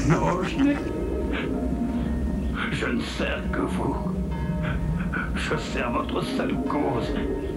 Non, je ne sers que vous. Je sers votre seule cause.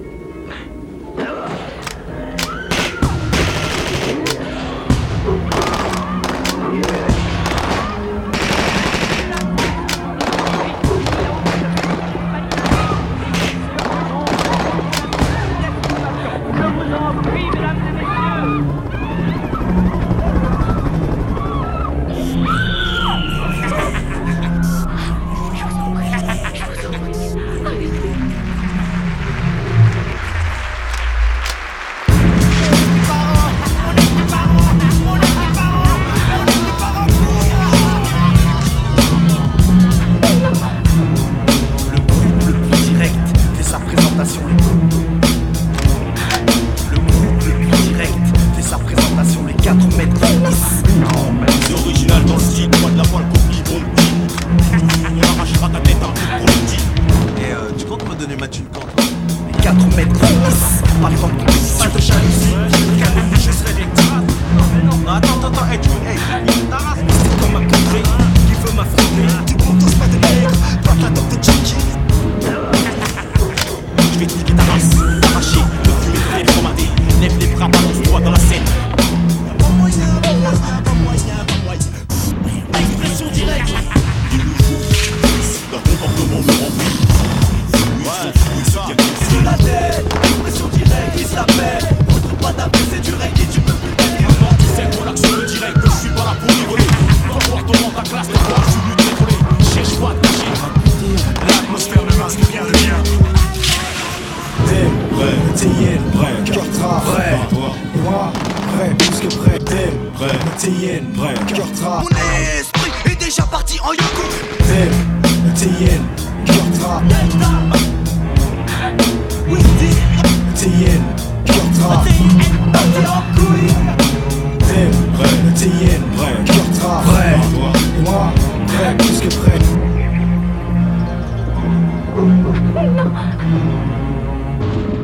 Mon esprit est déjà parti en yoko. TN, Kurtra. TN, Kurtra. TN, Kurtra. Et moi, prêt, plus que prêt. Non.